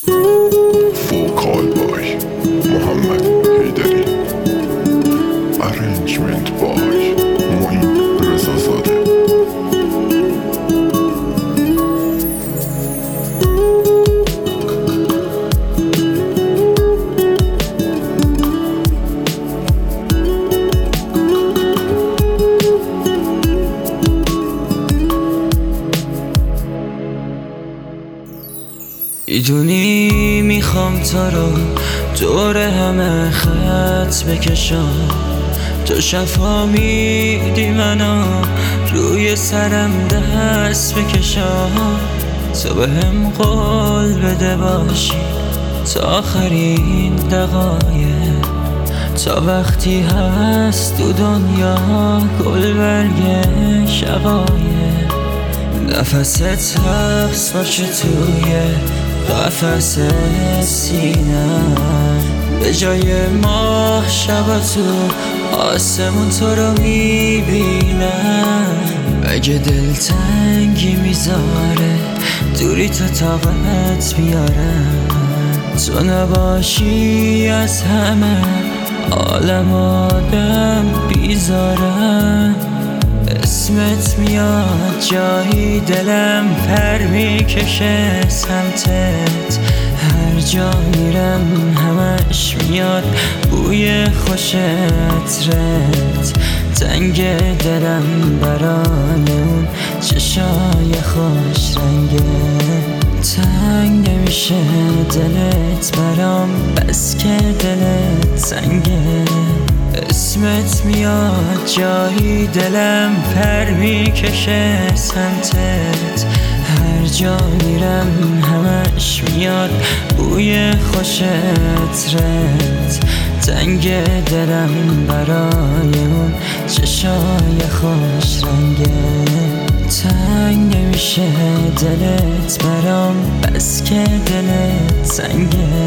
Vocal by Mohammed Heydari. Arrangement by Moin Rezazade. میدونی میخوام تو رو دور همه خط بکشم، تو شفا میدی منو روی سرم دست بکشم، تو بهم قول بده باشی تا آخرین دقایق، تا وقتی هست تو دنیا گل برگ شقایق، نفست حبس باشه توی قفس سینم، به جای ماه شبا تو آسمون تو رو میبینم، اگه دلتنگی میذاره دوری تو طاقت بیارم، تو نباشی از همه عالم آدم بیزارم، اسمت میاد جایی دلم پر میکشه سمتت، هر جا میرم همش میاد بوی خوش عطرت، تنگ دلم برای اون چشای خوش رنگت، تنگ نمیشه دلت برام بس که دلت سنگه، اسمت میاد جایی دلم پر میکشه سمتت، هر جا میرم همش میاد بوی خوش عطرت، تنگ دلم برای اون چشای خوش رنگت، تنگ نمیشه دلت برام بس که دلت سنگه.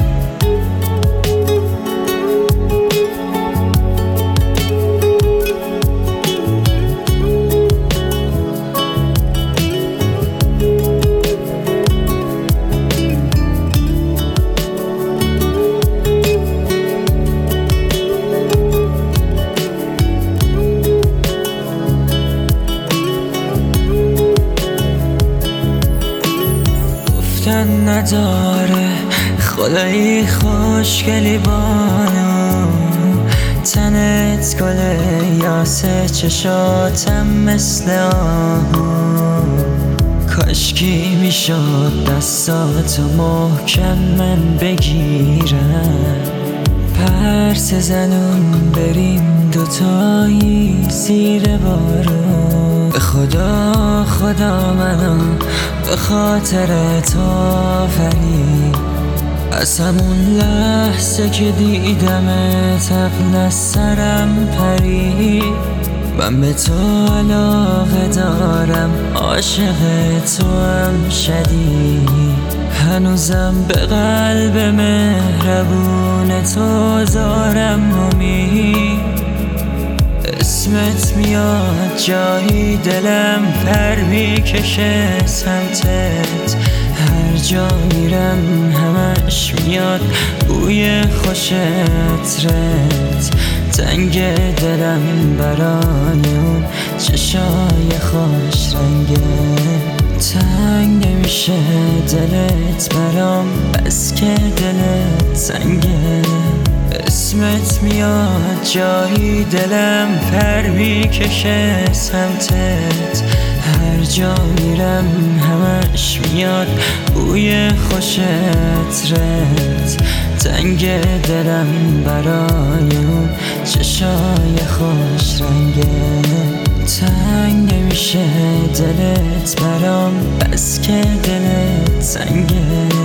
نداره خدایی خوشگلی بانو، تنت گل یاسه چشاتم مثل آهو، کاشکی میشد دستاتو محکم من بگیرم، پرس زنون بریم دوتایی زیر بارون، به خدا منو به خاطر تو آفرید، از همون لحظه که دیدمت عقل از سرم پرید، من به تو علاقه دارم عاشق تو هم شدید، هنوزم به قلب مهربون تو زارم امید، اسمت میاد جایی دلم پر میکشه سمتت، هر جا میرم همش میاد بوی خوش عطرت، تنگ دلم برای اون چشای خوش رنگت، تنگ نمیشه دلت برام بس که دلت سنگه، اسمت میاد جایی دلم پر میکشه سمتت، هر جا میرم همش میاد بوی خوش عطرت، تنگ دلم برای اون چشای خوش رنگت، تنگ نمیشه دلت برام بس که دلت سنگه.